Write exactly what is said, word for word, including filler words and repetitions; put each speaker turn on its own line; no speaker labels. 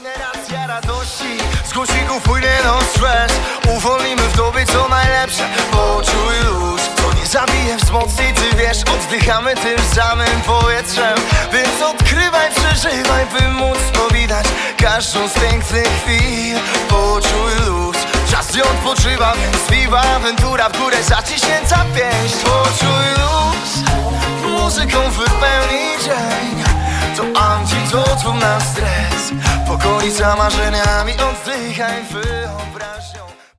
Generacja radości, z głośników płynie no stres. Uwolnimy w tobie co najlepsze. Poczuj luz, to nie zabije, wzmocni, ty wiesz. Oddychamy tym samym powietrzem. Więc odkrywaj, przeżywaj, by móc powitać każdą z pięknych chwil. Poczuj luz, czas nie odpoczywa, więc viva aventura, w górę zaciśnięta pięść. Poczuj luz, muzyką wypełnij dzień. To antidotum na stres. Pokoi za marzeniami, oddychaj wyobraźnię.